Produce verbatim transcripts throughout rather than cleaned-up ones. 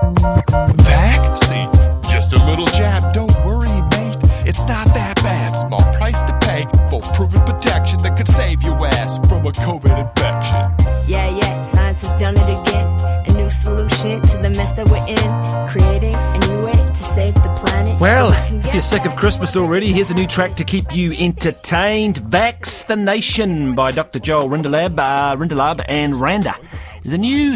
Vaccine, just a little jab, don't worry, mate. It's not that bad. Small price to pay for proven protection that could save your ass from a COVID infection. Yeah, yeah, science has done it again. A new solution to the mess that we're in. Creating a new way to save the planet. Well, so we if you're sick of Christmas already, here's a new track to keep you entertained. Vax the Nation by Doctor Joel Rindelab, uh, Rindelab and Randa. There's a new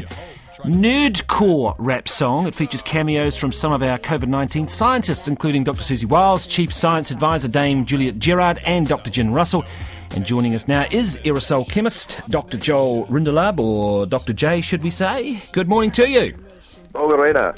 nerdcore rap song. It features cameos from some of our COVID nineteen scientists, including Doctor Susie Wiles, Chief Science Advisor Dame Juliet Gerard, and Doctor Jen Russell. And joining us now is aerosol chemist Doctor Joel Rindelab, or Doctor J, should we say. Good morning to you. Oh, Lorena.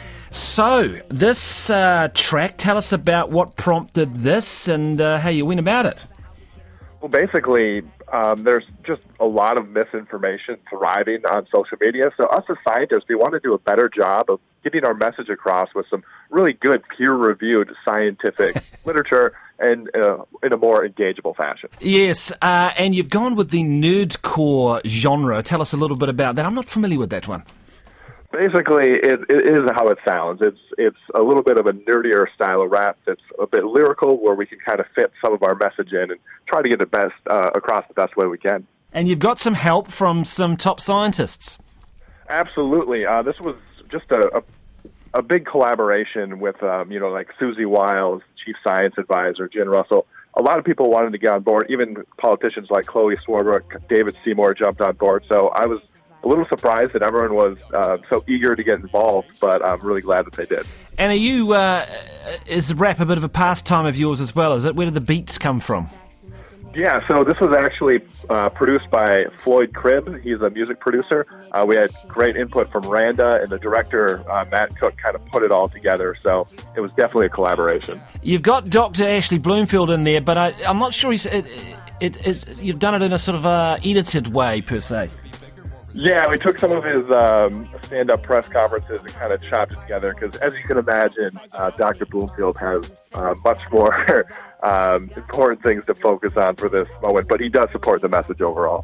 So, this uh, track, tell us about what prompted this and uh, how you went about it. Well, basically, um, there's just a lot of misinformation thriving on social media. So us as scientists, we want to do a better job of getting our message across with some really good peer-reviewed scientific literature and uh, in a more engageable fashion. Yes, uh, and you've gone with the nerdcore genre. Tell us a little bit about that. I'm not familiar with that one. Basically, it, it is how it sounds. It's it's a little bit of a nerdier style of rap that's a bit lyrical, where we can kind of fit some of our message in and try to get it best uh, across the best way we can. And you've got some help from some top scientists. Absolutely. Uh, this was just a, a, a big collaboration with, um, you know, like Susie Wiles, Chief Science Advisor, Jen Russell. A lot of people wanted to get on board. Even politicians like Chloe Swarbrick, David Seymour jumped on board. So I was a little surprised that everyone was uh, so eager to get involved, but I'm really glad that they did. And are you, uh, is rap a bit of a pastime of yours as well, is it? Where did the beats come from? Yeah, so this was actually uh, produced by Floyd Cribb. He's a music producer. Uh, we had great input from Randa, and the director, uh, Matt Cook, kind of put it all together, so it was definitely a collaboration. You've got Doctor Ashley Bloomfield in there, but I, I'm not sure he's, it, it is, you've done it in a sort of uh, edited way, per se. Yeah, we took some of his um, stand-up press conferences and kind of chopped it together because, as you can imagine, uh, Doctor Bloomfield has uh, much more um, important things to focus on for this moment, but he does support the message overall.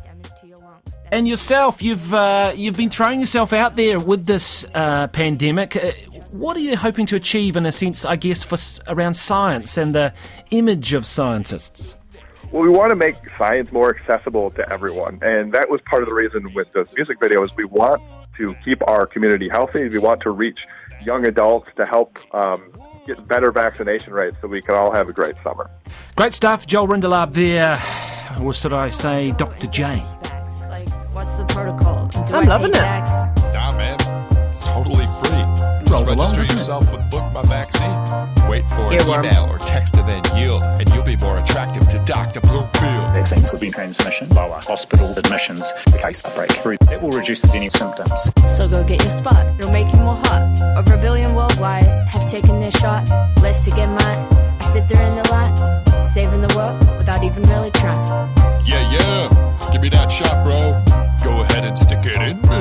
And yourself, you've uh, you've been throwing yourself out there with this uh, pandemic. Uh, what are you hoping to achieve, in a sense, I guess, for around science and the image of scientists? Well, we want to make science more accessible to everyone, and that was part of the reason with this music video is we want to keep our community healthy. We want to reach young adults to help um, get better vaccination rates so we can all have a great summer. Great stuff. Joel Rindelab there, or should I say Doctor J? What's the protocol? Do I'm I loving pay it. tax? Nah, man, it's totally free. Just register yourself with Book My Vaccine. Wait for an Earworm. email or text to then yield, and you'll be more attractive to Doctor Bloomfield. Vaccines could be transmission, lower hospital admissions, the case outbreak. It will reduce any symptoms. So go get your spot. It'll make you more hot. Over a billion worldwide have taken their shot. Less to get mine. I sit there in the line, saving the world without even really trying. Yeah, yeah, give me that shot, bro. Go ahead and stick it in me.